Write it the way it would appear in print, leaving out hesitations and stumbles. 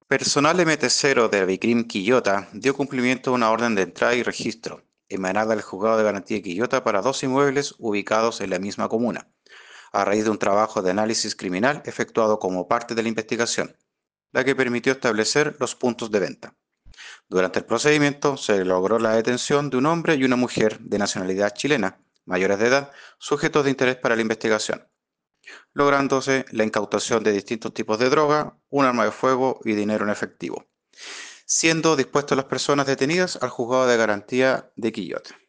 Personal MT0 de Bicrim Quillota dio cumplimiento a una orden de entrada y registro emanada del Juzgado de Garantía de Quillota para dos inmuebles ubicados en la misma comuna, a raíz de un trabajo de análisis criminal efectuado como parte de la investigación, la que permitió establecer los puntos de venta. Durante el procedimiento se logró la detención de un hombre y una mujer de nacionalidad chilena, mayores de edad, sujetos de interés para la investigación, lográndose la incautación de distintos tipos de droga, un arma de fuego y dinero en efectivo, siendo dispuestas las personas detenidas al Juzgado de Garantía de Quillota.